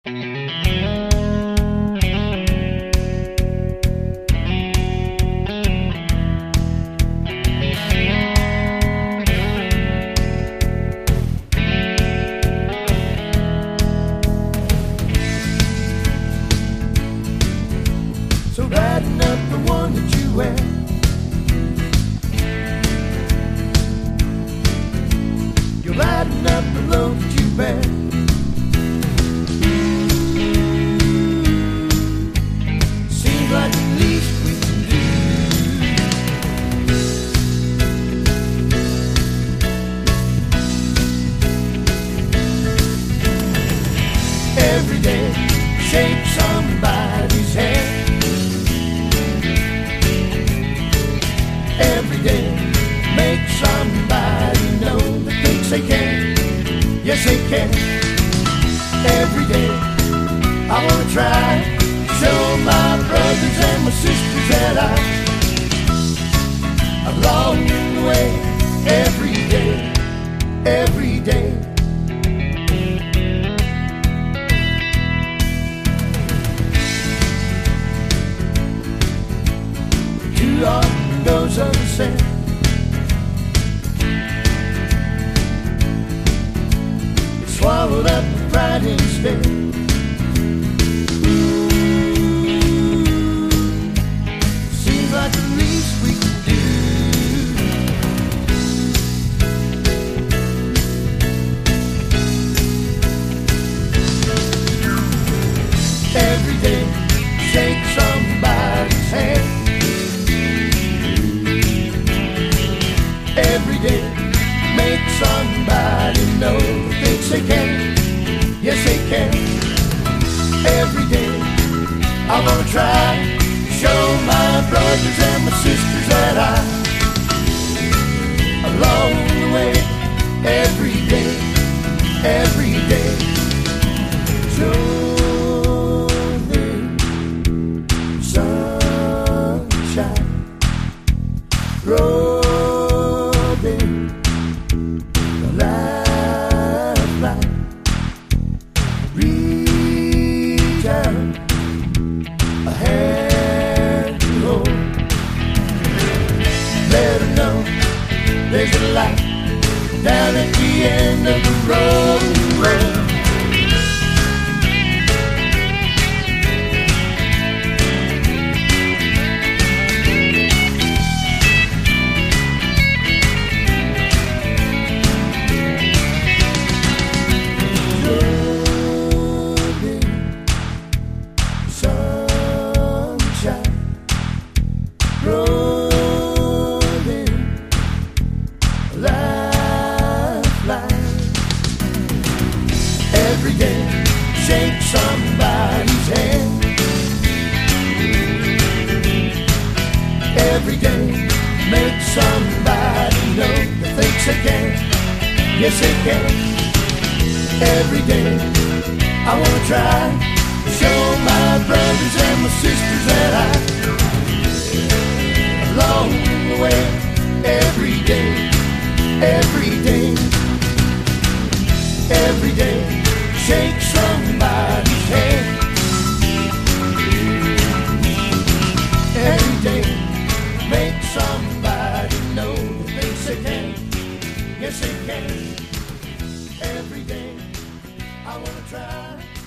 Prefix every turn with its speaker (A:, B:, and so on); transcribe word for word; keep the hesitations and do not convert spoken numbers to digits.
A: So brighten up the one that you wear. You're lighting up the load that you bear. Seems like the least we can do. Every day, shake somebody's hand. Every day, make somebody know that thinks they can. Yes, they can. Every day, I wanna try to show my brothers and my sisters that I along the way. Every day, every day. Too often goes unsaid. It's swallowed up with pride instead. Seems like the least we can do. Every day, shake somebody's hand. Every day, make somebody know that thinks they can. Yes, they can. Every day, I wanna try to show my brothers and my sisters that I along the way. Every day, every day. Show them sunshine. Roll there's a light down at the end of the road, road. Sunshine, road. Every day, shake somebody's hand. Every day, make somebody know that thinks they can. Yes, they can. Every day, I wanna try to show my brothers and my sisters that I along the way. Every day, every day, every day. Shake somebody's hand. Every day, make somebody know that thinks they can. Yes, they can. Every day, I wanna try.